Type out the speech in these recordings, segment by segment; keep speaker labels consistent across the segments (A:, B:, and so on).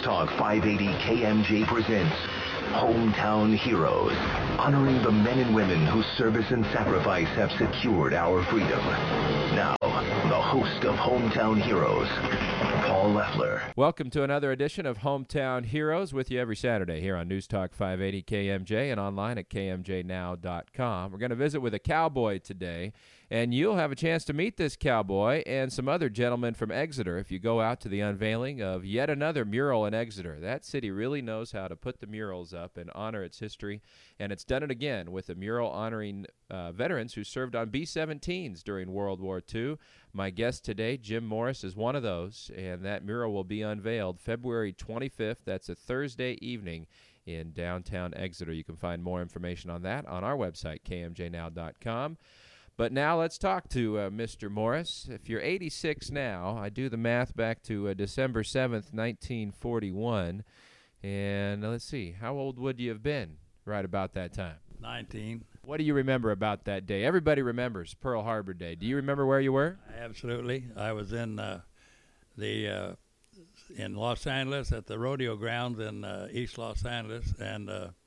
A: Talk 580 KMJ presents Hometown Heroes, honoring the men and women whose service and sacrifice have secured our freedom. Now, the host of Hometown Heroes, Paul Leffler.
B: Welcome to another edition of Hometown Heroes, with you every Saturday here on News Talk 580 KMJ and online at kmjnow.com. We're going to visit with a cowboy today, and you'll have a chance to meet this cowboy and some other gentlemen from Exeter if you go out to the unveiling of yet another mural in Exeter. That city really knows how to put the murals up and honor its history, and it's done it again with a mural honoring veterans who served on B-17s during World War II. My guest today, Jim Morris, is one of those, and that mural will be unveiled February 25th. That's a Thursday evening in downtown Exeter. You can find more information on that on our website, kmjnow.com. But now let's talk to Mr. Morris. If you're 86 now, I do the math back to December 7th, 1941. And let's see, how old would you have been right about that time?
C: 19.
B: What do you remember about that day? Everybody remembers Pearl Harbor Day. Do you remember where you were?
C: Absolutely. I was in in Los Angeles at the rodeo grounds in East Los Angeles, and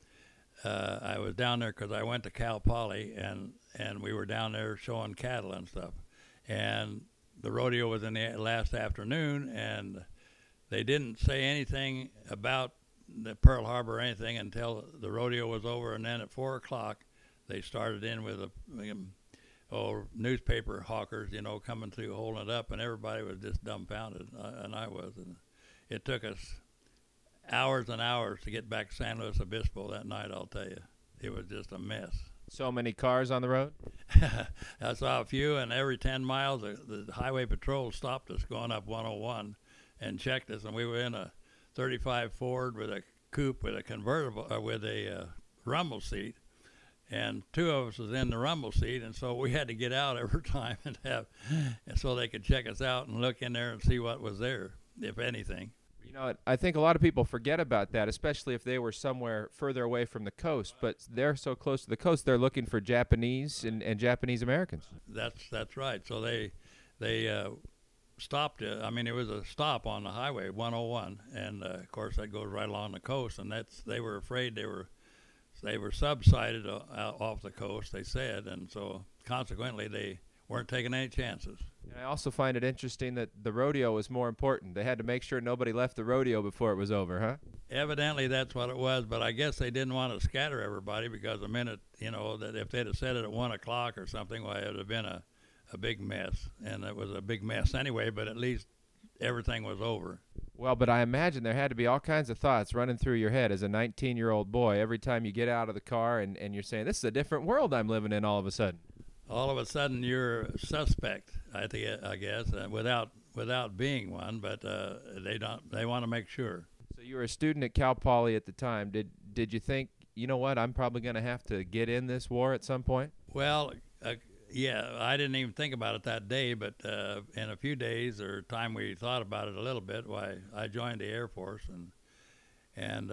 C: I was down there because I went to Cal Poly, and we were down there showing cattle and stuff. And the rodeo was in the last afternoon, and they didn't say anything about the Pearl Harbor or anything until the rodeo was over, and then at 4 o'clock they started in with newspaper hawkers, coming through holding it up, and everybody was just dumbfounded, and I was. And it took us hours and hours to get back to San Luis Obispo that night, I'll tell you. It was just a mess.
B: So many cars on the road?
C: I saw a few, and every 10 miles the highway patrol stopped us going up 101 and checked us, and we were in a 35 Ford with a coupe with a convertible with a rumble seat, and two of us was in the rumble seat, and so we had to get out every time and so they could check us out and look in there and see what was there, if anything.
B: I think a lot of people forget about that, especially if they were somewhere further away from the coast, but they're so close to the coast, they're looking for Japanese and Japanese Americans.
C: That's right. So they stopped it. I mean, it was a stop on the highway 101, and of course that goes right along the coast, and they were afraid they were subsided off the coast, they said, and so consequently they weren't taking any chances.
B: And I also find it interesting that the rodeo was more important. They had to make sure nobody left the rodeo before it was over, huh?
C: Evidently that's what it was, but I guess they didn't want to scatter everybody, because the minute, that if they'd have said it at 1 o'clock or something, well, it would have been a big mess, and it was a big mess anyway, but at least everything was over.
B: Well, but I imagine there had to be all kinds of thoughts running through your head as a 19-year-old boy every time you get out of the car and you're saying, this is a different world I'm living in all of a sudden.
C: All of a sudden you're a suspect, I guess, without being one, but they want to make sure.
B: So you were a student at Cal Poly at the time. Did you think, you know what, I'm probably going to have to get in this war at some point?
C: Well, yeah, I didn't even think about it that day, but in a few days or time we thought about it a little bit, I joined the Air Force and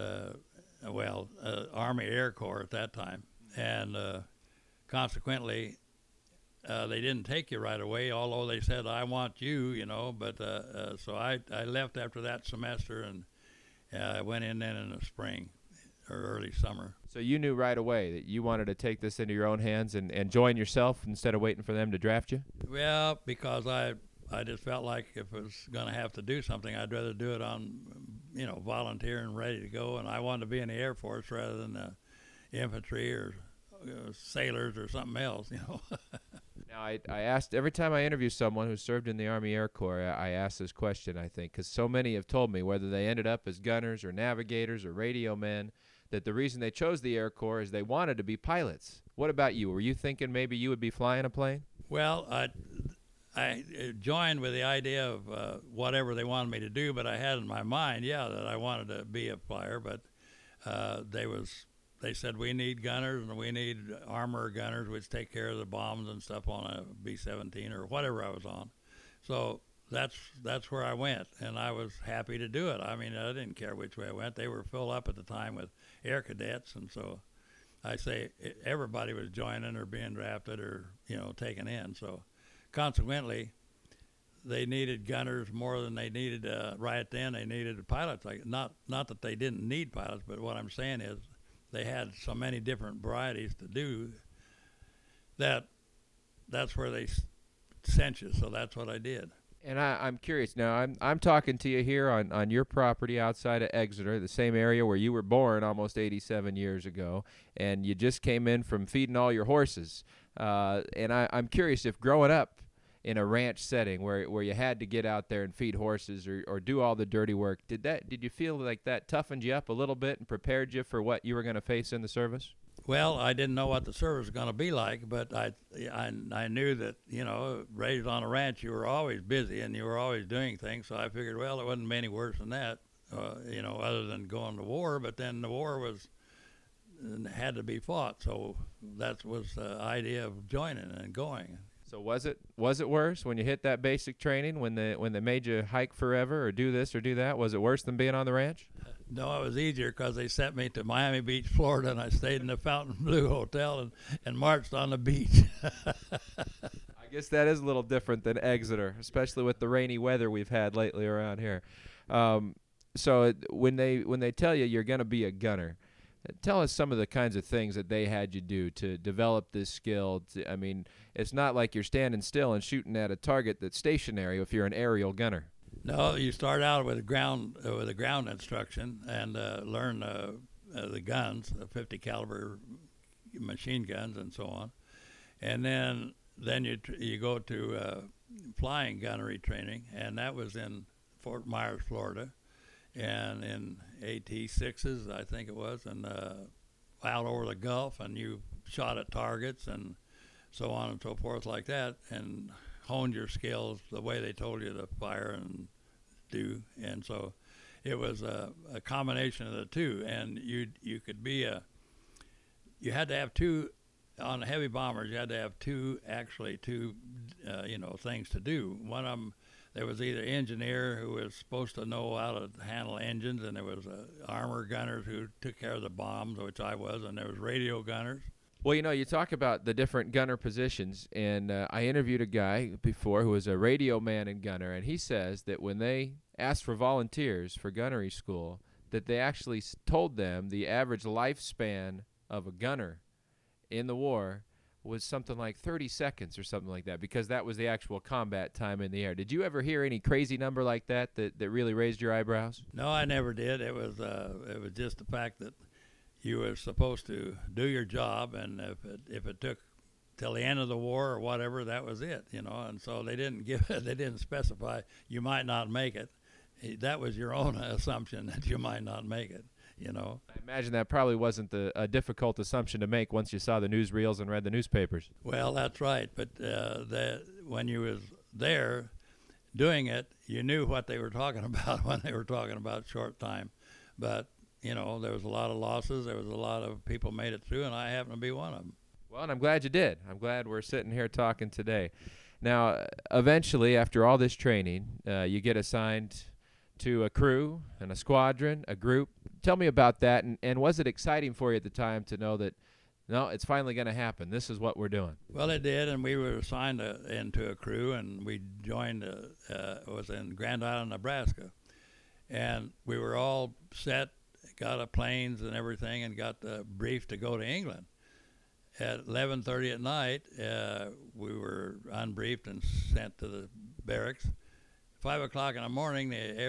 C: Army Air Corps at that time, and consequently they didn't take you right away, although they said, I want you, but so I left after that semester, and I went in then in the spring or early summer.
B: So you knew right away that you wanted to take this into your own hands and join yourself instead of waiting for them to draft you?
C: Well, because I just felt like if I was going to have to do something, I'd rather do it on, volunteer and ready to go, and I wanted to be in the Air Force rather than the infantry or sailors or something else,
B: Now, I asked, every time I interview someone who served in the Army Air Corps, I ask this question, I think, because so many have told me, whether they ended up as gunners or navigators or radio men, that the reason they chose the Air Corps is they wanted to be pilots. What about you? Were you thinking maybe you would be flying a plane?
C: Well, I joined with the idea of whatever they wanted me to do, but I had in my mind, that I wanted to be a flyer, but they said we need gunners and we need armor gunners, which take care of the bombs and stuff on a B-17 or whatever I was on. So that's where I went, and I was happy to do it. I mean, I didn't care which way I went. They were full up at the time with air cadets, and so I say everybody was joining or being drafted or taken in. So consequently, they needed gunners more than they needed right then. They needed pilots. Like not that they didn't need pilots, but what I'm saying is they had so many different varieties to do that that's where they sent you. So that's what I did.
B: And I'm curious now. I'm talking to you here on your property outside of Exeter, the same area where you were born almost 87 years ago, and you just came in from feeding all your horses. And I'm curious if growing up in a ranch setting where you had to get out there and feed horses or do all the dirty work, did you feel like that toughened you up a little bit and prepared you for what you were going to face in the service?
C: Well, I didn't know what the service was going to be like, but I knew that, raised on a ranch, you were always busy and you were always doing things. So I figured, well, it wasn't any worse than that, other than going to war. But then the war had to be fought. So that was the idea of joining and going.
B: So was it worse when you hit that basic training, when they made you hike forever or do this or do that? Was it worse than being on the ranch?
C: No, it was easier because they sent me to Miami Beach, Florida, and I stayed in the Fontainebleau Hotel and marched on the beach.
B: I guess that is a little different than Exeter, especially with the rainy weather we've had lately around here. So when they tell you you're going to be a gunner, tell us some of the kinds of things that they had you do to develop this skill. I mean, it's not like you're standing still and shooting at a target that's stationary if you're an aerial gunner.
C: No, you start out with ground instruction and learn the guns, the 50 caliber machine guns and so on, and then you go to flying gunnery training, and that was in Fort Myers, Florida, and in AT-6s, I think it was, and out over the Gulf, and you shot at targets and so on and so forth like that, and honed your skills the way they told you to fire and do. And so it was a combination of the two. And you could be you had to have two, on the heavy bombers, you had to have two things to do. One of them, there was either engineer who was supposed to know how to handle engines, and there was armor gunners who took care of the bombs, which I was, and there was radio gunners.
B: Well, you talk about the different gunner positions, and I interviewed a guy before who was a radio man and gunner, and he says that when they asked for volunteers for gunnery school, that they actually told them the average lifespan of a gunner in the war was something like 30 seconds or something like that, because that was the actual combat time in the air. Did you ever hear any crazy number like that really raised your eyebrows?
C: No, I never did. It was just the fact that you were supposed to do your job, and if it took till the end of the war or whatever, that was it, And so they didn't specify you might not make it. That was your own assumption that you might not make it, I
B: imagine that probably wasn't a difficult assumption to make once you saw the newsreels and read the newspapers.
C: Well, that's right, but when you was there doing it, you knew what they were talking about when they were talking about short time, but there was a lot of losses. There was a lot of people made it through, and I happened to be one of them.
B: Well, and I'm glad you did. I'm glad we're sitting here talking today. Now, eventually, after all this training, you get assigned to a crew and a squadron, a group. Tell me about that, and was it exciting for you at the time to know that, no, it's finally going to happen. This is what we're doing.
C: Well, it did, and we were assigned into a crew, and we joined, was in Grand Island, Nebraska. And we were all set, got our planes and everything, and got briefed to go to England. At 11:30 at night, we were unbriefed and sent to the barracks. 5 o'clock in the morning,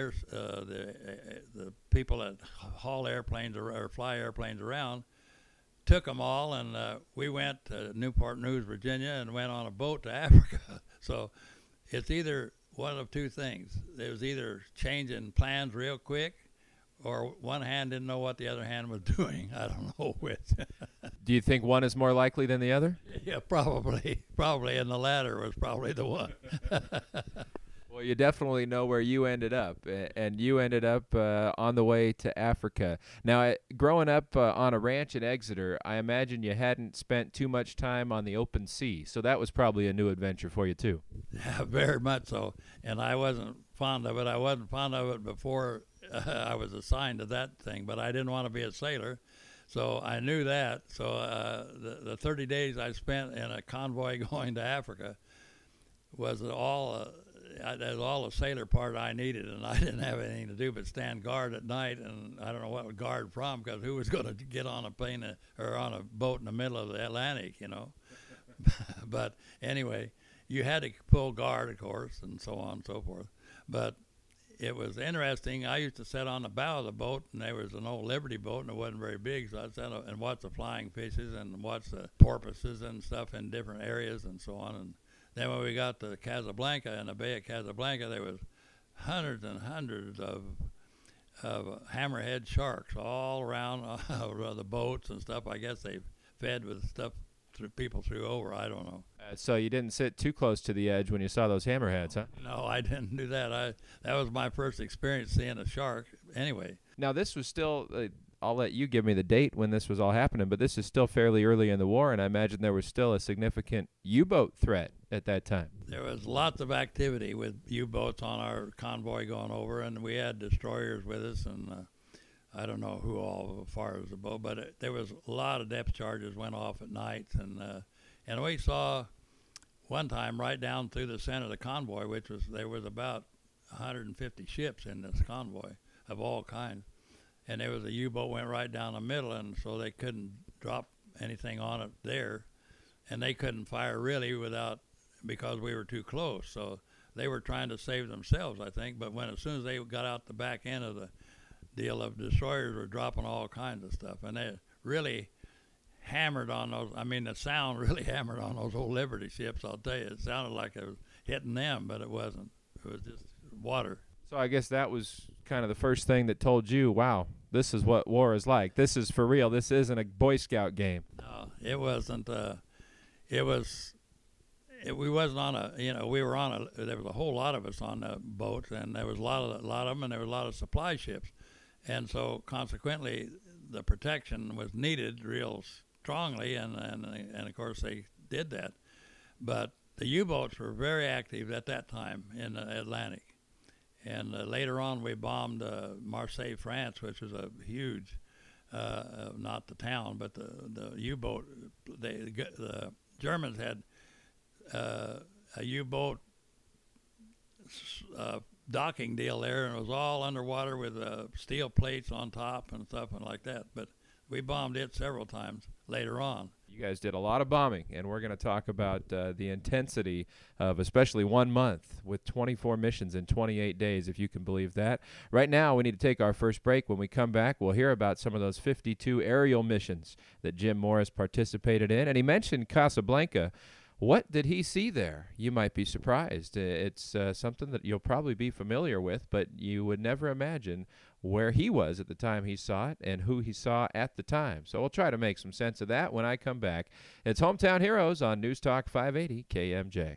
C: the people that haul airplanes or fly airplanes around took them all, and we went to Newport News, Virginia, and went on a boat to Africa. So it's either one of two things. There was either changing plans real quick, or one hand didn't know what the other hand was doing. I don't know which.
B: Do you think one is more likely than the other?
C: Yeah, probably, and the latter was probably the one.
B: Well, you definitely know where you ended up, and you ended up on the way to Africa. Now, growing up on a ranch in Exeter, I imagine you hadn't spent too much time on the open sea, so that was probably a new adventure for you, too.
C: Yeah, very much so, and I wasn't fond of it. I wasn't fond of it before I was assigned to that thing, but I didn't want to be a sailor, so I knew that. So the 30 days I spent in a convoy going to Africa was all that's all the sailor part I needed, and I didn't have anything to do but stand guard at night. And I don't know what would guard from, because who was going to get on a plane or on a boat in the middle of the Atlantic, you know? But anyway, you had to pull guard, of course, and so on and so forth. But it was interesting. I used to sit on the bow of the boat, and there was an old Liberty boat, and it wasn't very big, so I'd sit and watch the flying fishes and watch the porpoises and stuff in different areas and so on. And then when we got to Casablanca, in the Bay of Casablanca, there was hundreds and hundreds of hammerhead sharks all around the boats and stuff. I guess they fed with stuff people threw over. I don't know.
B: So you didn't sit too close to the edge when you saw those hammerheads, huh?
C: No, I didn't do that. That was my first experience seeing a shark. Anyway.
B: Now this was still. I'll let you give me the date when this was all happening, but this is still fairly early in the war, and I imagine there was still a significant U-boat threat at that time.
C: There was lots of activity with U-boats on our convoy going over, and we had destroyers with us, and I don't know who all as far as the boat, but there was a lot of depth charges went off at night, and we saw one time right down through the center of the convoy, there was about 150 ships in this convoy of all kinds. And there was a U-boat went right down the middle, and so they couldn't drop anything on it there, and they couldn't fire really because we were too close. So they were trying to save themselves, I think. But as soon as they got out the back end of the deal, of destroyers were dropping all kinds of stuff, and they really hammered on those. I mean, the sound really hammered on those old Liberty ships. I'll tell you, it sounded like it was hitting them, but it wasn't. It was just water.
B: So I guess that was kind of the first thing that told you, wow, this is what war is like. This is for real. This isn't a Boy Scout game.
C: No, it wasn't. We wasn't on a, we were on there was a whole lot of us on the boats, and there was a lot of them, and there was a lot of supply ships. And so consequently, the protection was needed real strongly, and of course they did that. But the U-boats were very active at that time in the Atlantic. And later on, we bombed Marseille, France, which was a huge, not the town, but the U-boat. The Germans had a U-boat docking deal there, and it was all underwater with steel plates on top and stuff and like that. But we bombed it several times later on.
B: You guys did a lot of bombing, and we're going to talk about the intensity of especially 1 month with 24 missions in 28 days, if you can believe that. Right now, we need to take our first break. When we come back, we'll hear about some of those 52 aerial missions that Jim Morris participated in. And he mentioned Casablanca. What did he see there? You might be surprised. It's something that you'll probably be familiar with, but you would never imagine where he was at the time he saw it and who he saw at the time. So we'll try to make some sense of that when I come back. It's Hometown Heroes on News Talk 580 KMJ.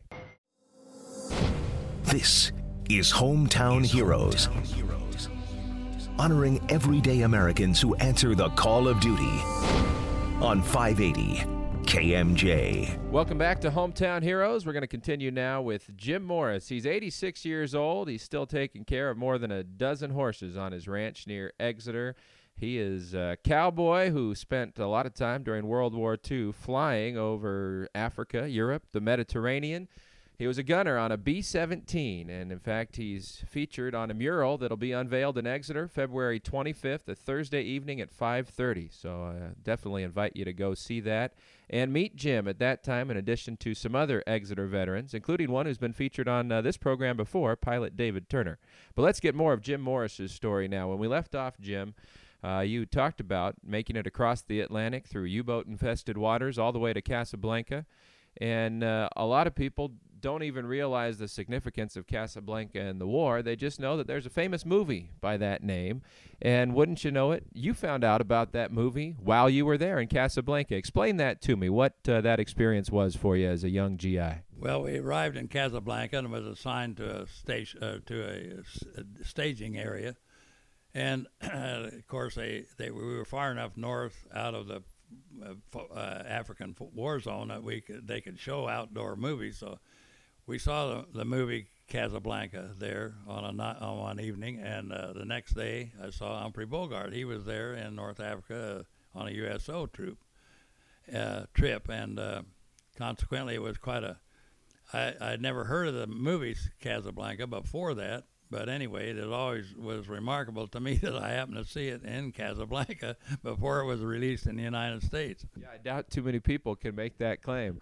A: This is Hometown Heroes. Honoring everyday Americans who answer the call of duty on 580 KMJ.
B: Welcome back to Hometown Heroes. We're going to continue now with Jim Morris. He's 86 years old. He's still taking care of more than a dozen horses on his ranch near Exeter. He is a cowboy who spent a lot of time during World War II flying over Africa, Europe, the Mediterranean. He was a gunner on a B-17, and in fact, he's featured on a mural that'll be unveiled in Exeter February 25th, a Thursday evening at 5:30. So I definitely invite you to go see that and meet Jim at that time, in addition to some other Exeter veterans, including one who's been featured on this program before, Pilot David Turner. But let's get more of Jim Morris's story now. When we left off, Jim, you talked about making it across the Atlantic through U-boat-infested waters all the way to Casablanca. And a lot of people don't even realize the significance of Casablanca and the war. They just know that there's a famous movie by that name. And wouldn't you know it, you found out about that movie while you were there in Casablanca. Explain that to me, what that experience was for you as a young GI.
C: Well, we arrived in Casablanca and was assigned to a staging area. And, of course, we were far enough north out of the African war zone that they could show outdoor movies. So we saw the movie Casablanca there on one evening, and the next day I saw Humphrey Bogart. He was there in North Africa on a USO trip, and consequently it was quite I'd never heard of the movie Casablanca before that. But anyway, it always was remarkable to me that I happened to see it in Casablanca before it was released in the United States.
B: Yeah, I doubt too many people can make that claim.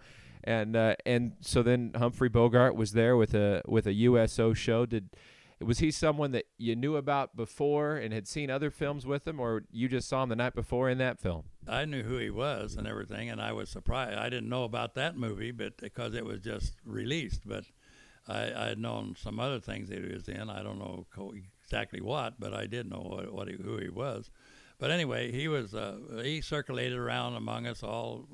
B: And so then Humphrey Bogart was there with a USO show. Was he someone that you knew about before and had seen other films with him, or you just saw him the night before in that film?
C: I knew who he was and everything, and I was surprised. I didn't know about that movie, but because it was just released. But I had known some other things that he was in. I don't know exactly what, but I did know who he was. But anyway, he circulated around among us all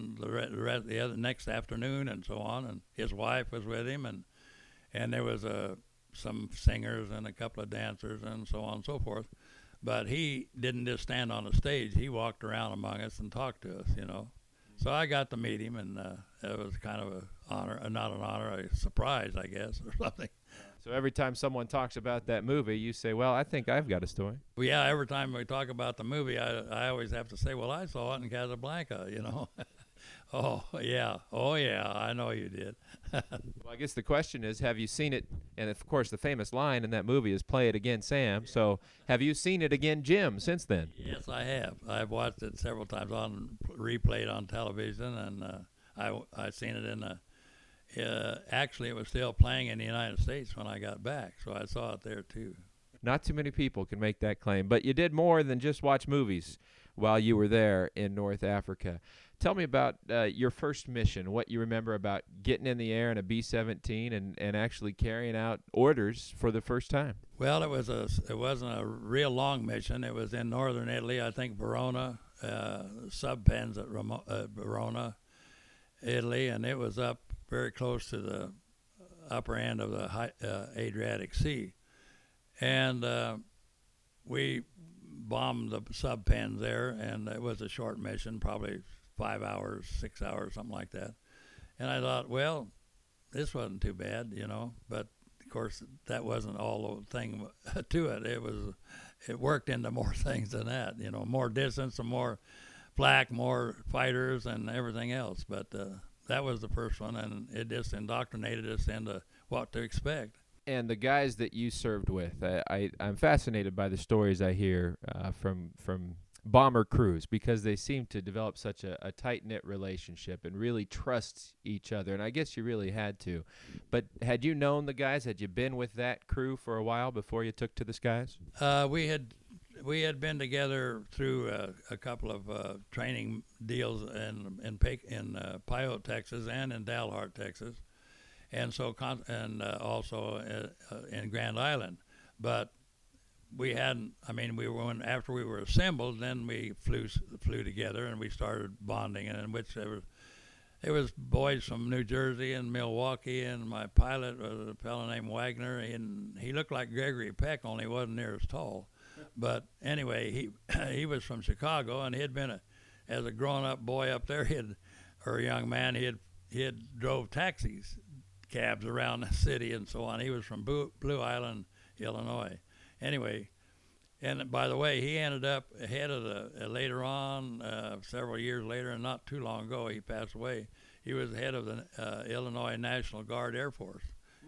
C: the other next afternoon and so on, and his wife was with him, and there was some singers and a couple of dancers and so on and so forth. But he didn't just stand on the stage. He walked around among us and talked to us, you know. So I got to meet him, and it was kind of an honor, not an honor, a surprise, I guess, or something.
B: So every time someone talks about that movie, you say, well, I think I've got a story.
C: Well, yeah, every time we talk about the movie, I always have to say, well, I saw it in Casablanca, you know. Oh, yeah, I know you did.
B: Well, I guess the question is, have you seen it? And, of course, the famous line in that movie is, play it again, Sam. So have you seen it again, Jim, since then?
C: Yes, I have. I've watched it several times, replayed on television, and I seen it in actually, it was still playing in the United States when I got back, so I saw it there, too.
B: Not too many people can make that claim. But you did more than just watch movies while you were there in North Africa. Tell me about your first mission, what you remember about getting in the air in a B-17 and actually carrying out orders for the first time.
C: Well, it wasn't a real long mission. It was in northern Italy, I think Verona, sub-pens at Verona, Italy, and it was up very close to the upper end of the Adriatic Sea. And we bombed the sub-pens there, and it was a short mission, probably 5 hours, 6 hours, something like that. And I thought, well, this wasn't too bad, you know. But of course, that wasn't all the thing to it. It worked into more things than that, you know, more distance and more flak, more fighters, and everything else. But that was the first one, and it just indoctrinated us into what to expect.
B: And the guys that you served with, I'm fascinated by the stories I hear from bomber crews, because they seem to develop such a tight-knit relationship and really trust each other, and I guess you really had to. But had you known the guys? Had you been with that crew for a while before you took to the skies?
C: We had been together through a couple of training deals in Pyote, Texas, and in Dalhart, Texas, and so also in Grand Island. But we hadn't. I mean, after we were assembled, then we flew together, and we started bonding. And in which there was boys from New Jersey and Milwaukee, and my pilot was a fellow named Wagner, and he looked like Gregory Peck, only he wasn't near as tall. But anyway, he was from Chicago, and he had been as a grown-up boy up there, or a young man, he had drove cabs around the city and so on. He was from Blue Island, Illinois. Anyway, and by the way, he ended up head of later on, several years later, and not too long ago, he passed away. He was head of the Illinois National Guard Air Force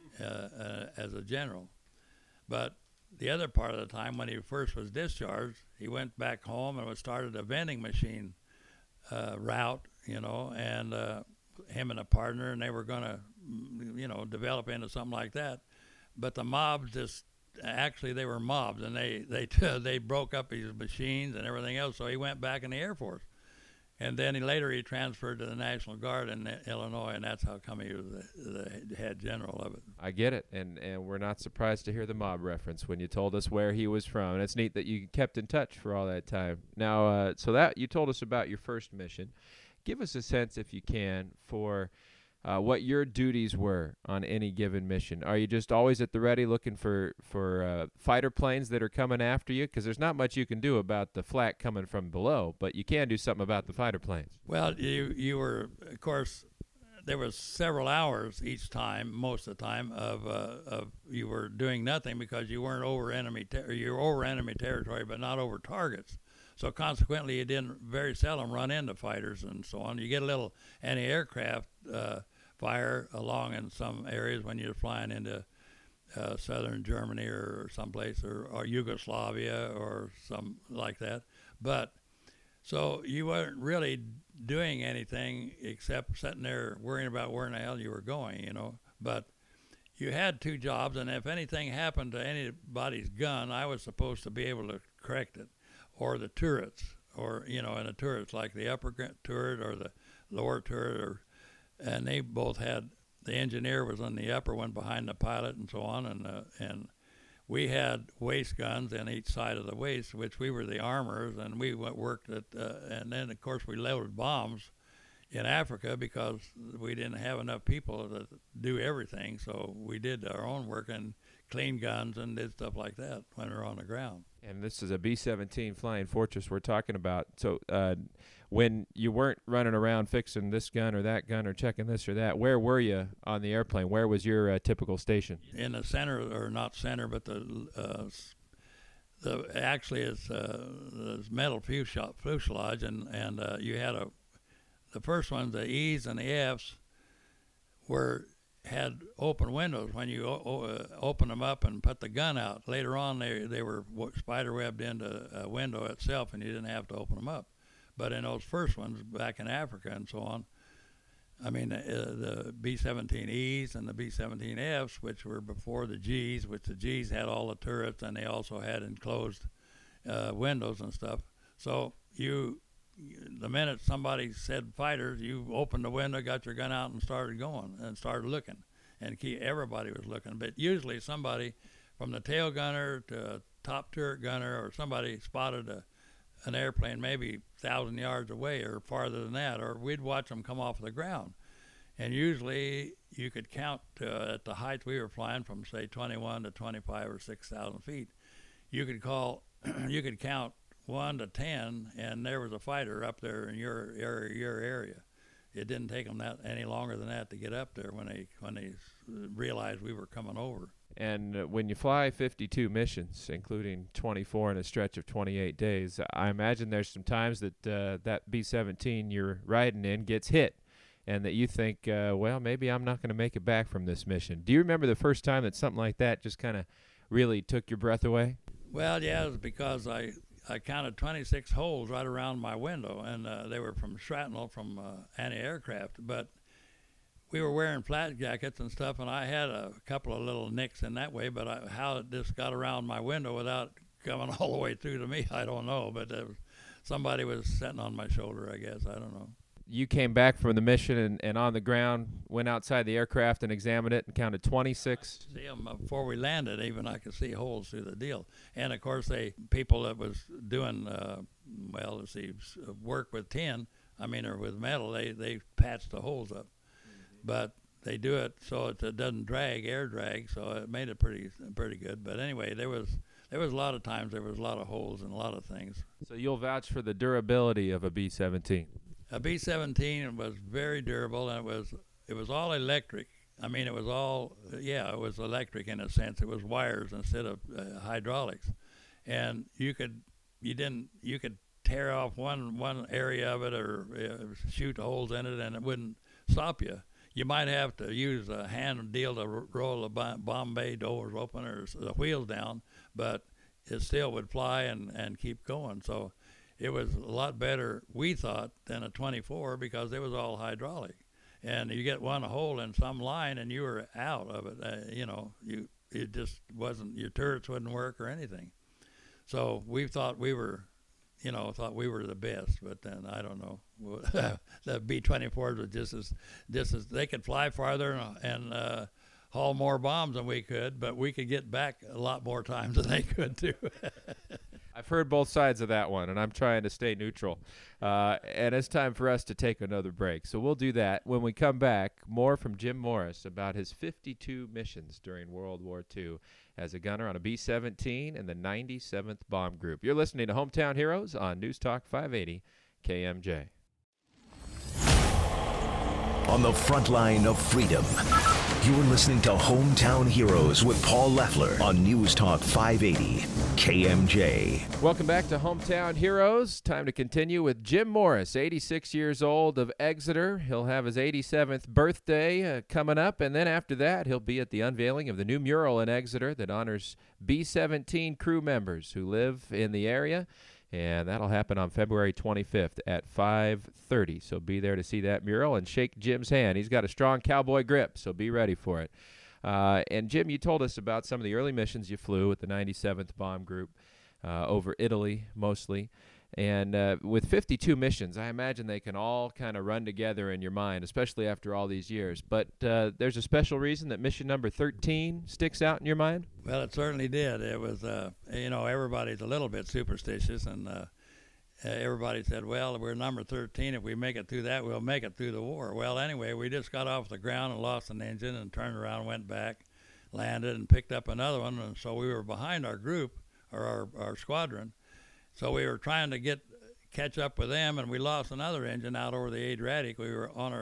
C: as a general. But the other part of the time, when he first was discharged, he went back home and started a vending machine route, you know, and him and a partner, and they were going to, you know, develop into something like that. But the mob actually they were mobbed, and they broke up his machines and everything else, so he went back in the Air Force. And then later he transferred to the National Guard in Illinois, and that's how come he was the head general of it.
B: I get it, and we're not surprised to hear the mob reference when you told us where he was from. And it's neat that you kept in touch for all that time. Now, so that you told us about your first mission. Give us a sense, if you can, for what your duties were on any given mission. Are you just always at the ready looking for fighter planes that are coming after you? Because there's not much you can do about the flak coming from below, but you can do something about the fighter planes.
C: Well, you were, of course, there was several hours each time, most of the time, of you were doing nothing because you weren't over enemy you were over enemy territory, but not over targets. So consequently, you didn't very seldom run into fighters and so on. You get a little anti-aircraft fire along in some areas when you're flying into southern Germany or someplace, or Yugoslavia or some like that. But so you weren't really doing anything except sitting there worrying about where in the hell you were going, you know. But you had 2 jobs, and if anything happened to anybody's gun, I was supposed to be able to correct it, or the turrets, or, you know, and the turrets, like the upper turret or the lower turret, and they both had, the engineer was on the upper one behind the pilot and so on, and we had waist guns on each side of the waist, which we were the armorers, and we worked at, and then of course we loaded bombs in Africa because we didn't have enough people to do everything, so we did our own work and cleaned guns and did stuff like that when we were on the ground.
B: And this is a B-17 Flying Fortress we're talking about. So when you weren't running around fixing this gun or that gun or checking this or that, where were you on the airplane? Where was your typical station?
C: In the center, or not center, but actually it's the metal fuselage, and you had the first ones, the E's and the F's, had open windows when you open them up and put the gun out. Later on, they were spider-webbed into a window itself, and you didn't have to open them up. But in those first ones, back in Africa and so on, I mean, the B-17Es and the B-17Fs, which were before the Gs, which the Gs had all the turrets, and they also had enclosed windows and stuff. So the minute somebody said fighters, you opened the window, got your gun out, and started going and started looking. And everybody was looking. But usually somebody from the tail gunner to top turret gunner or somebody spotted an airplane maybe 1,000 yards away or farther than that, or we'd watch them come off the ground. And usually you could count at the height we were flying from, say, 21 to 25 or 6,000 feet. You could count 1 to 10, and there was a fighter up there in your area. It didn't take them any longer than that to get up there when they realized we were coming over. And
B: when you fly 52 missions, including 24 in a stretch of 28 days, I imagine there's some times that that B-17 you're riding in gets hit, and that you think, well, maybe I'm not going to make it back from this mission. Do you remember the first time that something like that just kind of really took your breath away? Well, yeah, it was because I counted 26 holes right around my window, and they were from shrapnel from anti-aircraft. But we were wearing flat jackets and stuff, and I had a couple of little nicks in that way, but how it just got around my window without coming all the way through to me, I don't know. But somebody was sitting on my shoulder, I guess. I don't know. You came back from the mission and on the ground, went outside the aircraft and examined it and counted 26? I see them before we landed. Even I could see holes through the deal. And, of course, people that was doing, work with tin, or with metal, they patched the holes up. Mm-hmm. But they do it so it doesn't air drag, so it made it pretty good. But anyway, there was a lot of times there was a lot of holes and a lot of things. So you'll vouch for the durability of a B-17? A B-17 was very durable, and it was all electric. It was all, it was electric in a sense. It was wires instead of hydraulics, and you could tear off one area of it or shoot holes in it, and it wouldn't stop you. You might have to use a hand deal to roll the bomb bay doors open or the wheels down, but it still would fly and keep going. So it was a lot better, we thought, than a 24 because it was all hydraulic. And you get one hole in some line and you were out of it. It just wasn't, your turrets wouldn't work or anything. So we thought we were the best, but then I don't know. The B-24s were just as they could fly farther and haul more bombs than we could, but we could get back a lot more times than they could too. I've heard both sides of that one, and I'm trying to stay neutral. And it's time for us to take another break. So we'll do that. When we come back, more from Jim Morris about his 52 missions during World War II as a gunner on a B-17 and the 97th Bomb Group. You're listening to Hometown Heroes on News Talk 580 KMJ.
A: On the front line of freedom, You're listening to Hometown Heroes with Paul Leffler on News Talk 580 KMJ.
B: Welcome back to Hometown Heroes. Time to continue with Jim Morris, 86 years old of Exeter. He'll have his 87th birthday coming up, and then after that, he'll be at the unveiling of the new mural in Exeter that honors B-17 crew members who live in the area. And that'll happen on February 25th at 5:30. So be there to see that mural and shake Jim's hand. He's got a strong cowboy grip, so be ready for it. And Jim, you told us about some of the early missions you flew with the 97th Bomb Group over Italy mostly. And with 52 missions, I imagine they can all kind of run together in your mind, especially after all these years. But there's a special reason that mission number 13 sticks out in your mind?
C: Well, it certainly did. It was, everybody's a little bit superstitious, and everybody said, well, we're number 13. If we make it through that, we'll make it through the war. Well, anyway, we just got off the ground and lost an engine and turned around, went back, landed, and picked up another one. And so we were behind our group, or our squadron. So we were trying to catch up with them, and we lost another engine out over the Adriatic. We were on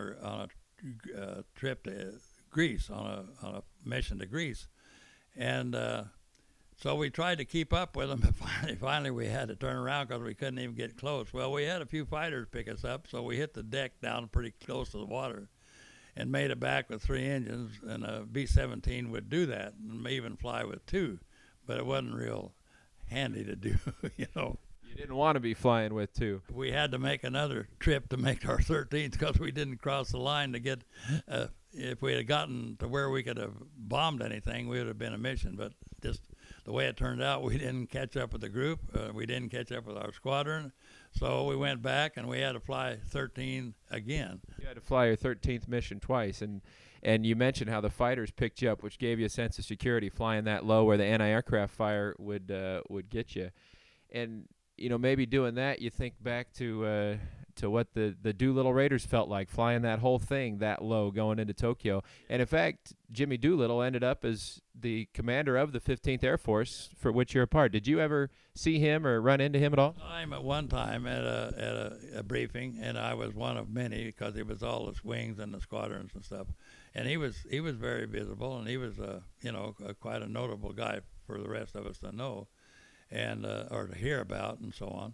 C: a trip to Greece, on a mission to Greece. And so we tried to keep up with them, but finally we had to turn around because we couldn't even get close. Well, we had a few fighters pick us up, so we hit the deck down pretty close to the water and made it back with 3 engines, and a B-17 would do that and may even fly with 2, but it wasn't real handy to do,
B: You didn't want to be flying with 2.
C: We had to make another trip to make our 13th because we didn't cross the line to get, if we had gotten to where we could have bombed anything, we would have been a mission. But just the way it turned out, we didn't catch up with the group. We didn't catch up with our squadron. So we went back, and we had to fly 13 again.
B: You had to fly your 13th mission twice. And you mentioned how the fighters picked you up, which gave you a sense of security flying that low where the anti-aircraft fire would get you. And, maybe doing that, you think back to what the Doolittle Raiders felt like flying that whole thing that low going into Tokyo. And, in fact, Jimmy Doolittle ended up as the commander of the 15th Air Force, for which you're a part. Did you ever see him or run into him at all?
C: At one time at a briefing, and I was one of many because it was all the wings and the squadrons and stuff. And he was very visible, and he was quite a notable guy for the rest of us to know, and or to hear about and so on.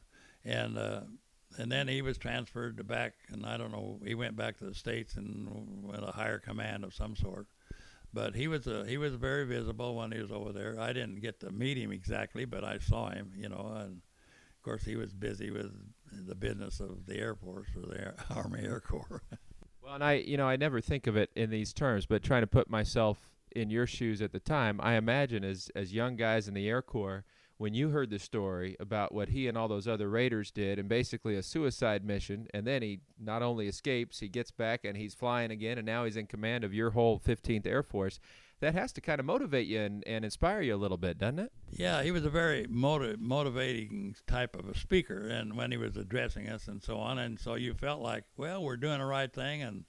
C: And then he was transferred back, and I don't know, he went back to the States and with a higher command of some sort. But he was very visible when he was over there. I didn't get to meet him exactly, but I saw him, and of course he was busy with the business of the Air Force or the Army Air Corps.
B: Well, and I never think of it in these terms, but trying to put myself in your shoes at the time, I imagine as young guys in the Air Corps, when you heard the story about what he and all those other Raiders did, and basically a suicide mission, and then he not only escapes, he gets back and he's flying again, and now he's in command of your whole 15th Air Force, that has to kind of motivate you and inspire you a little bit, doesn't it?
C: Yeah, he was a very motivating type of a speaker, and when he was addressing us and so on, and so you felt like, well, we're doing the right thing, and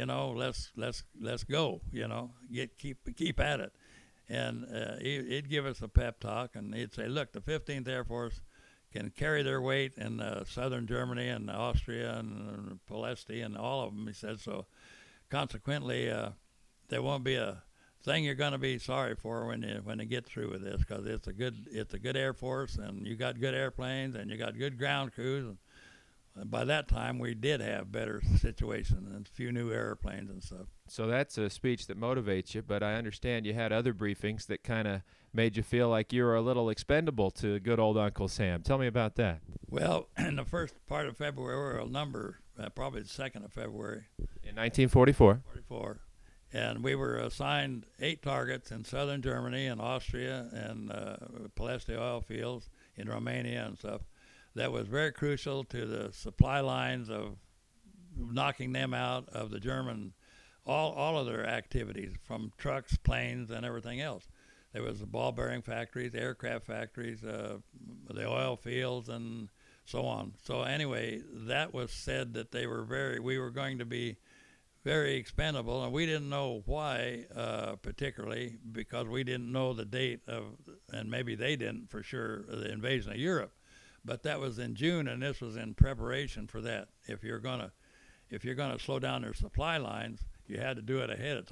C: let's go, keep at it. And he'd give us a pep talk, and he'd say, look, the 15th Air Force can carry their weight in southern Germany and Austria and Polesti and all of them, he said. So consequently, there won't be a thing you're going to be sorry for when you get through with this, because it's a good Air Force, and you got good airplanes, and you got good ground crews. And by that time, we did have better situation and a few new airplanes and stuff.
B: So that's a speech that motivates you, but I understand you had other briefings that kind of made you feel like you were a little expendable to good old Uncle Sam. Tell me about that.
C: Well, in the first part of February, probably the 2nd of February.
B: In 1944.
C: And we were assigned 8 targets in southern Germany and Austria and Polesti oil fields in Romania and stuff. That was very crucial to the supply lines of knocking them out of the German, all of their activities, from trucks, planes, and everything else. There was the ball bearing factories, aircraft factories, the oil fields, and so on. So anyway, that was said that we were going to be very expendable, and we didn't know why particularly, because we didn't know the date of, and maybe they didn't for sure, the invasion of Europe. But that was in June, and this was in preparation for that. If you're gonna slow down their supply lines, you had to do it ahead of time.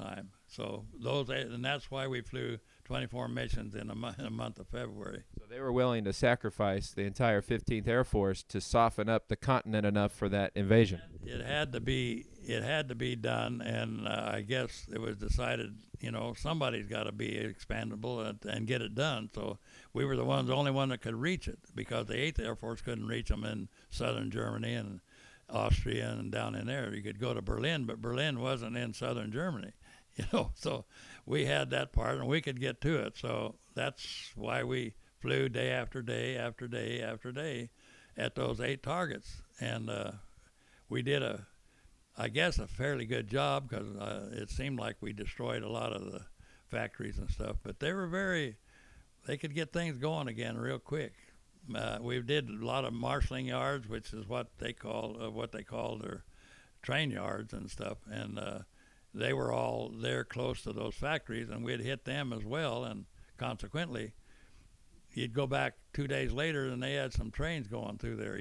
C: So and that's why we flew 24 missions in a month of February.
B: So they were willing to sacrifice the entire 15th Air Force to soften up the continent enough for that invasion.
C: It had to be done, and I guess it was decided, somebody's got to be expandable and get it done. So we were the only one that could reach it, because the 8th Air Force couldn't reach them in southern Germany and Austria and down in there. You could go to Berlin, but Berlin wasn't in southern Germany, So we had that part, and we could get to it. So that's why we flew day after day after day after day at those 8 targets, and we did I guess a fairly good job, because it seemed like we destroyed a lot of the factories and stuff. But they could get things going again real quick. We did a lot of marshalling yards, which is what they call their train yards and stuff, and they were all there close to those factories, and we'd hit them as well, and consequently, you'd go back 2 days later, and they had some trains going through there,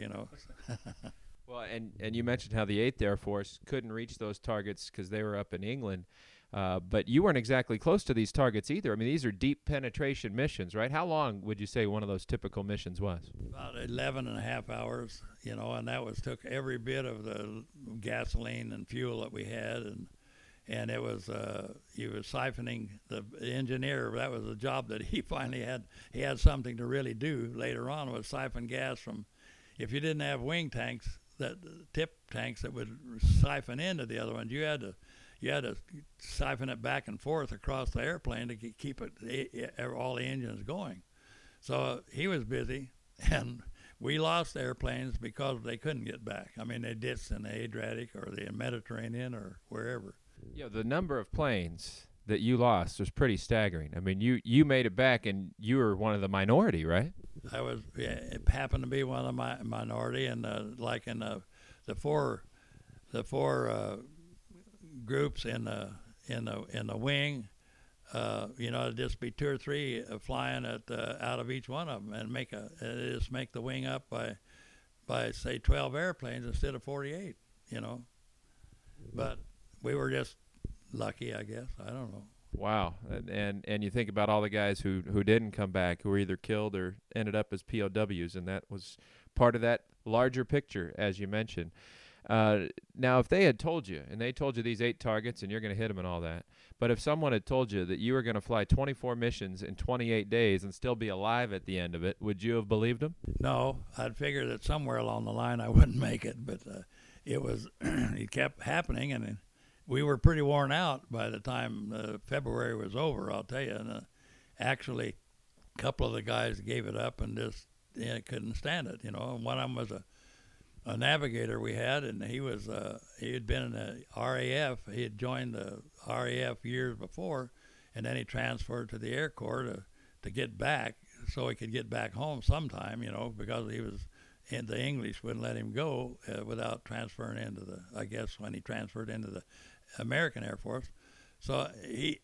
B: Well, and you mentioned how the 8th Air Force couldn't reach those targets because they were up in England, but you weren't exactly close to these targets either. I mean, these are deep penetration missions, right? How long would you say one of those typical missions was?
C: About 11 and a half hours, and that took every bit of the gasoline and fuel that we had, and it was he was siphoning the engineer. That was a job that he finally had. He had something to really do later on, was siphon gas from, if you didn't have wing tanks, that tip tanks that would siphon into the other ones, you had to siphon it back and forth across the airplane to keep all the engines going. So he was busy, and we lost airplanes because they couldn't get back. I mean, they ditched in the Adriatic or the Mediterranean or wherever.
B: Yeah, the number of planes that you lost was pretty staggering. I mean, you made it back, and you were one of the minority, right?
C: It happened to be one of the minority, and like in the four groups in the wing, it'd just be 2 or 3 flying out of each one of them, and make the wing up by say 12 airplanes instead of 48. But we were just lucky, I guess. I don't know.
B: Wow, and you think about all the guys who didn't come back, who were either killed or ended up as POWs, and that was part of that larger picture, as you mentioned. Now, if they had told you, and they told you these 8 targets, and you're going to hit them and all that, but if someone had told you that you were going to fly 24 missions in 28 days and still be alive at the end of it, would you have believed them?
C: No, I'd figured that somewhere along the line I wouldn't make it, but it kept happening, and we were pretty worn out by the time February was over, I'll tell you. And actually, a couple of the guys gave it up and just couldn't stand it, And one of them was a navigator we had, and he had been in the RAF. He had joined the RAF years before, and then he transferred to the Air Corps to get back, so he could get back home sometime, because he was. And the English wouldn't let him go without transferring into I guess when he transferred into the American Air Force. So he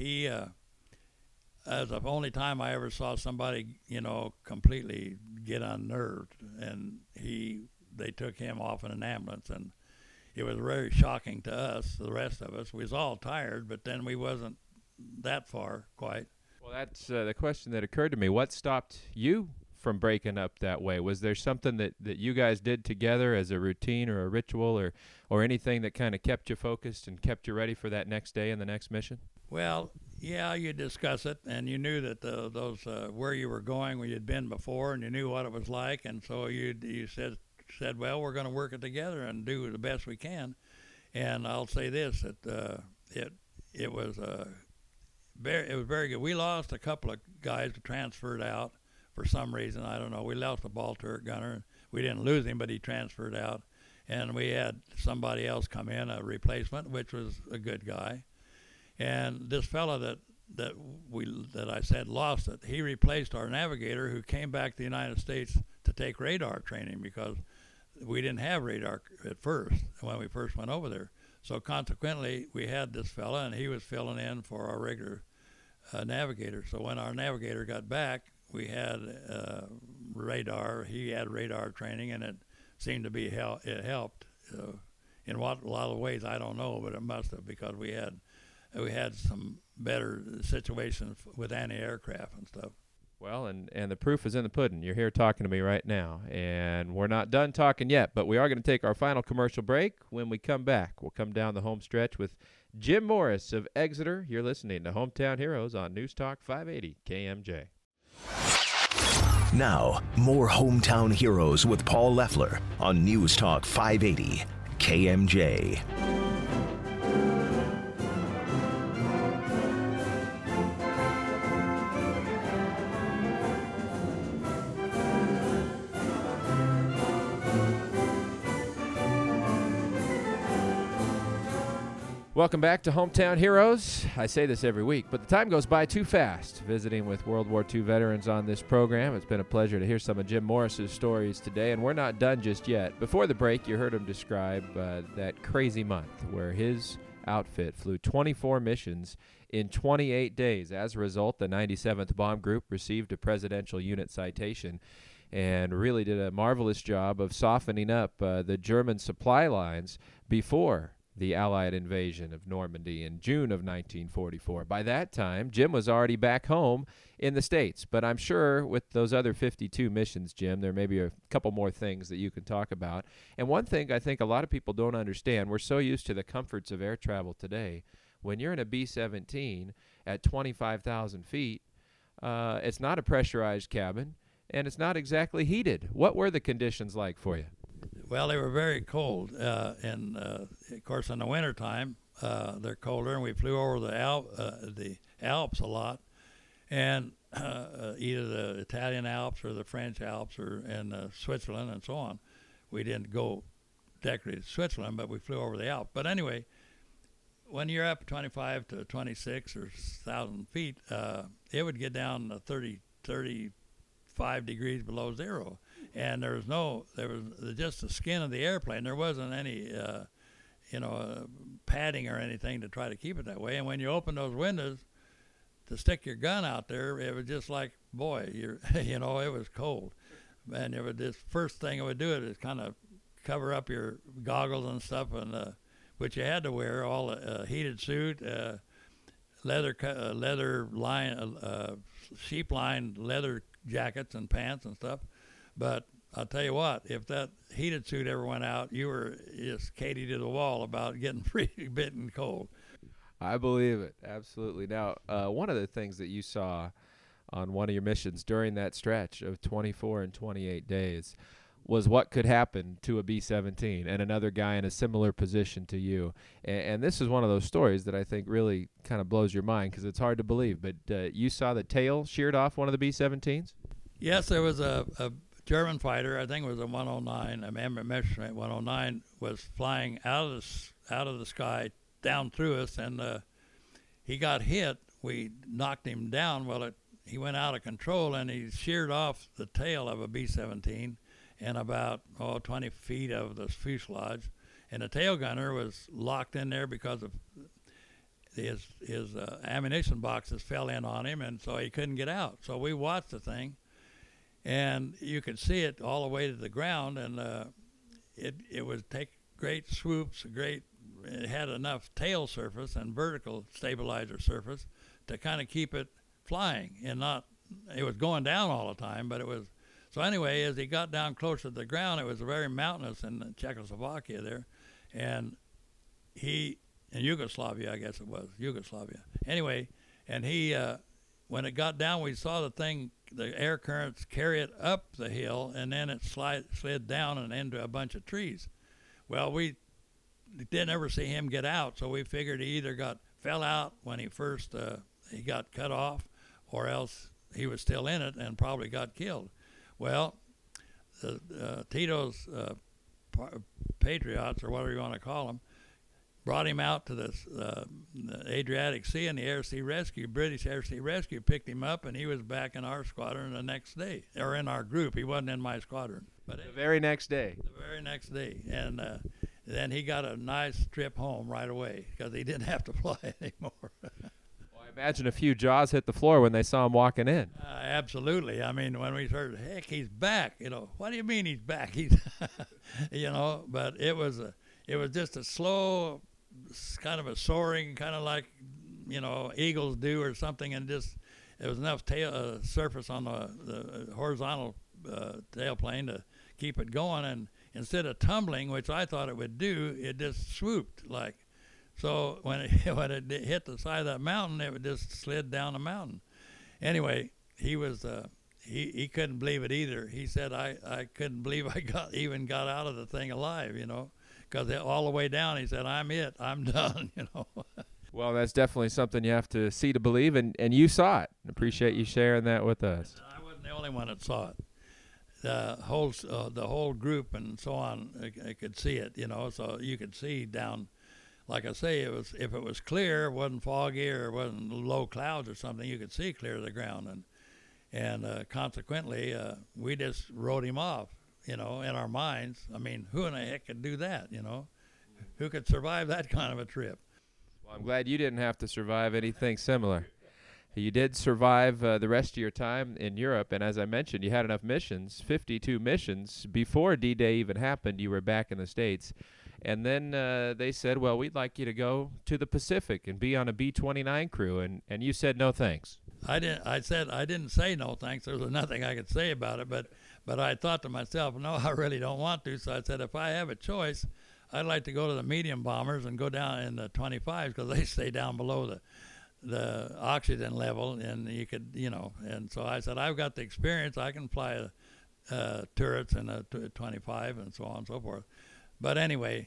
C: as the only time I ever saw somebody, completely get unnerved, and they took him off in an ambulance, and it was very shocking to us, the rest of us. We was all tired, but then we wasn't that far quite.
B: Well, that's the question that occurred to me. What stopped you from breaking up that way? Was there something that you guys did together as a routine or a ritual or anything that kind of kept you focused and kept you ready for that next day and the next mission?
C: Well, yeah, you discuss it, and you knew that those where you were going, where you'd been before, and you knew what it was like, and so you said, well, we're going to work it together and do the best we can. And I'll say this, that it was very good. We lost a couple of guys that transferred out for some reason. I don't know. We lost a ball turret gunner. We didn't lose him, but he transferred out. And we had somebody else come in, a replacement, which was a good guy. And this fellow that I said lost it, he replaced our navigator, who came back to the United States to take radar training, because we didn't have radar at first when we first went over there. So consequently, we had this fella, and he was filling in for our regular navigator. So when our navigator got back, we had radar. He had radar training, and it seemed to be it helped. In a lot of ways, I don't know, but it must have, because we had we had some better situations with anti-aircraft and stuff.
B: Well, and the proof is in the pudding. You're here talking to me right now, and we're not done talking yet, but we are going to take our final commercial break. When we come back, we'll come down the home stretch with Jim Morris of Exeter. You're listening to Hometown Heroes on News Talk 580 KMJ.
A: Now, more Hometown Heroes with Paul Leffler on News Talk 580 KMJ.
B: Welcome back to Hometown Heroes. I say this every week, but the time goes by too fast visiting with World War II veterans on this program. It's been a pleasure to hear some of Jim Morris's stories today, and we're not done just yet. Before the break, you heard him describe that crazy month where his outfit flew 24 missions in 28 days. As a result, the 97th Bomb Group received a Presidential Unit Citation and really did a marvelous job of softening up the German supply lines before the Allied invasion of Normandy in June of 1944. By that time, Jim was already back home in the States, but I'm sure with those other 52 missions, Jim, there may be a couple more things that you can talk about. And one thing I think a lot of people don't understand, we're so used to the comforts of air travel today. When you're in a B-17 at 25,000 feet, it's not a pressurized cabin, and it's not exactly heated. What were the conditions like for you?
C: Well, they were very cold, and of course, in the wintertime, they're colder, and we flew over the Alps a lot, and either the Italian Alps or the French Alps or in Switzerland and so on. We didn't go directly to Switzerland, but we flew over the Alps. But anyway, when you're up 25 to 26 or 1,000 feet, it would get down to 35 degrees below zero. And there was just the skin of the airplane. There wasn't any, padding or anything to try to keep it that way. And when you open those windows to stick your gun out there, it was just like, boy, it was cold. And it was this first thing it would do is kind of cover up your goggles and stuff, and which you had to wear, all the heated suit, leather line, sheep-lined leather jackets and pants and stuff. But I'll tell you what, if that heated suit ever went out, you were just Katie to the wall about getting pretty bitten cold.
B: I believe it, absolutely. Now, one of the things that you saw on one of your missions during that stretch of 24 and 28 days was what could happen to a B-17 and another guy in a similar position to you. And this is one of those stories that I think really kind of blows your mind because it's hard to believe. But you saw the tail sheared off one of the B-17s?
C: Yes, there was a German fighter, I think it was a 109, a Messerschmitt 109, was flying out of the sky down through us, and he got hit. We knocked him down. Well, he went out of control, and he sheared off the tail of a B-17 and about 20 feet of the fuselage, and the tail gunner was locked in there because of his ammunition boxes fell in on him, and so he couldn't get out. So we watched the thing. And you could see it all the way to the ground, and it would take great swoops. It had enough tail surface and vertical stabilizer surface to kind of keep it flying, and it was going down all the time, but it was. So anyway, as he got down closer to the ground, it was very mountainous in Czechoslovakia there, and in Yugoslavia, I guess it was Yugoslavia. Anyway, and he when it got down, we saw the air currents carry it up the hill, and then it slid down and into a bunch of trees. Well, we didn't ever see him get out, so we figured he either fell out when he first he got cut off, or else he was still in it and probably got killed. Well, Tito's patriots, or whatever you want to call them, brought him out to the Adriatic Sea, and the British Air Sea Rescue picked him up, and he was back in our squadron the next day, or in our group. He wasn't in my squadron. But
B: the very next day.
C: The very next day. And then he got a nice trip home right away because he didn't have to fly anymore.
B: Well, I imagine a few jaws hit the floor when they saw him walking in.
C: Absolutely. I mean, when we heard, heck, he's back. What do you mean he's back? But it was just a slow, kind of a soaring, kind of like eagles do or something, and just there was enough surface on the horizontal tailplane to keep it going, and instead of tumbling, which I thought it would do, it just swooped like. So when it hit the side of that mountain, it would just slid down the mountain. Anyway, he was he couldn't believe it either. He said, I couldn't believe I got out of the thing alive, because all the way down, he said, I'm done,
B: Well, that's definitely something you have to see to believe, and you saw it. Appreciate you sharing that with us.
C: I wasn't the only one that saw it. The whole group and so on, I could see it, so you could see down. Like I say, if it was clear, it wasn't foggy or it wasn't low clouds or something, you could see clear of the ground, and consequently, we just wrote him off, in our minds. I mean, who in the heck could do that, Who could survive that kind of a trip?
B: Well, I'm glad you didn't have to survive anything similar. You did survive the rest of your time in Europe, and as I mentioned, you had enough missions, 52 missions. Before D-Day even happened, you were back in the States. And then they said, well, we'd like you to go to the Pacific and be on a B-29 crew, and you said no thanks.
C: I said I didn't say no thanks. There was nothing I could say about it, but I thought to myself, no, I really don't want to. So I said, if I have a choice, I'd like to go to the medium bombers and go down in the 25s because they stay down below the oxygen level, and you could, and so I said, I've got the experience. I can fly turrets in a 25 and so on and so forth. But anyway,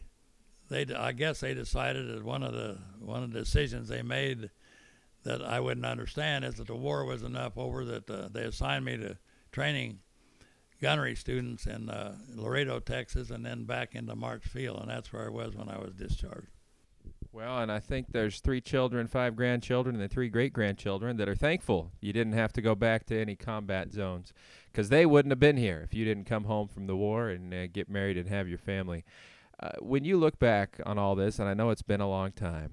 C: I guess they decided that one of the decisions they made that I wouldn't understand is that the war was enough over that they assigned me to training gunnery students in Laredo, Texas, and then back into March Field, and that's where I was when I was discharged.
B: Well, and I think there's 3 children, 5 grandchildren, and then 3 great-grandchildren that are thankful you didn't have to go back to any combat zones, because they wouldn't have been here if you didn't come home from the war and get married and have your family. When you look back on all this, and I know it's been a long time,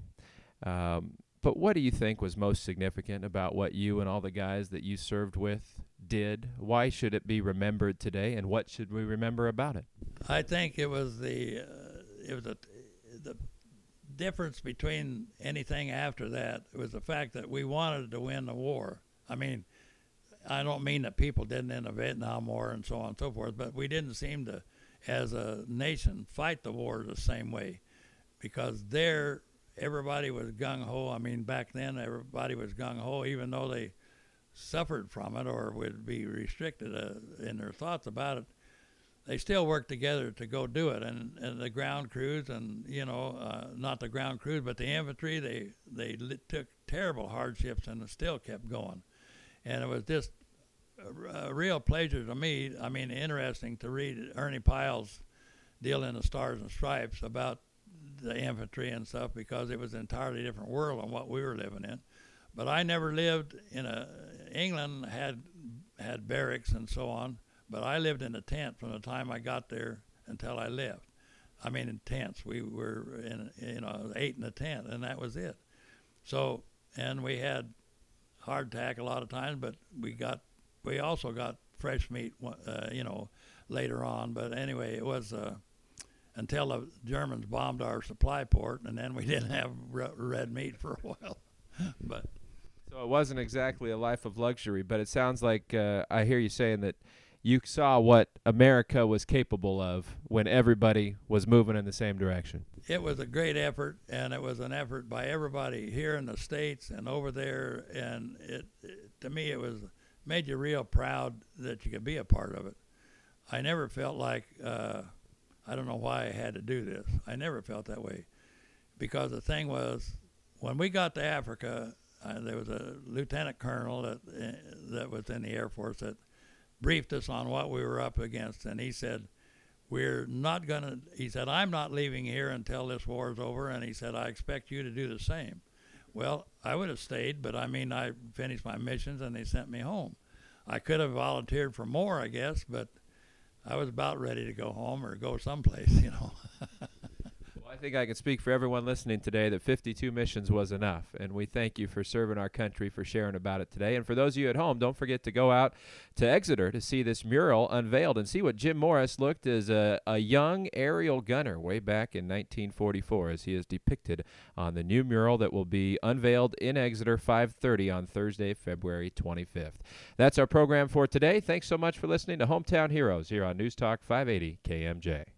B: but what do you think was most significant about what you and all the guys that you served with did? Why should it be remembered today, and what should we remember about it?
C: I think it was the difference between anything after that was the fact that we wanted to win the war. I mean, I don't mean that people didn't in the Vietnam War and so on and so forth, but we didn't seem to, as a nation, fight the war the same way, because there everybody was gung-ho. I mean, back then everybody was gung-ho, even though they suffered from it or would be restricted in their thoughts about it. They still worked together to go do it, and the ground crews, and not the ground crews, but the infantry, they took terrible hardships and still kept going, and it was just a real pleasure to me. I mean, interesting to read Ernie Pyle's deal in the Stars and Stripes about the infantry and stuff, because it was an entirely different world than what we were living in. But I never lived in England had barracks and so on. But I lived in a tent from the time I got there until I left. I mean, in tents. We were in, 8 in a tent, and that was it. So, and we had hardtack a lot of times, but we also got fresh meat, later on. But anyway, it was until the Germans bombed our supply port, and then we didn't have red meat for a while. But
B: so it wasn't exactly a life of luxury, but it sounds like I hear you saying that you saw what America was capable of when everybody was moving in the same direction.
C: It was a great effort, and it was an effort by everybody here in the States and over there, and to me it made you real proud that you could be a part of it. I never felt like, I don't know why I had to do this. I never felt that way, because the thing was, when we got to Africa, there was a lieutenant colonel that was in the Air Force that briefed us on what we were up against, and he said, I'm not leaving here until this war is over, and he said, I expect you to do the same. Well, I would have stayed, but I finished my missions and they sent me home. I could have volunteered for more, I guess, but I was about ready to go home or go someplace,
B: Well, I think I can speak for everyone listening today that 52 missions was enough, and we thank you for serving our country, for sharing about it today. And for those of you at home, don't forget to go out to Exeter to see this mural unveiled and see what Jim Morris looked as a young aerial gunner way back in 1944, as he is depicted on the new mural that will be unveiled in Exeter 5:30 on Thursday, February 25th. That's our program for today. Thanks so much for listening to Hometown Heroes here on News Talk 580 KMJ.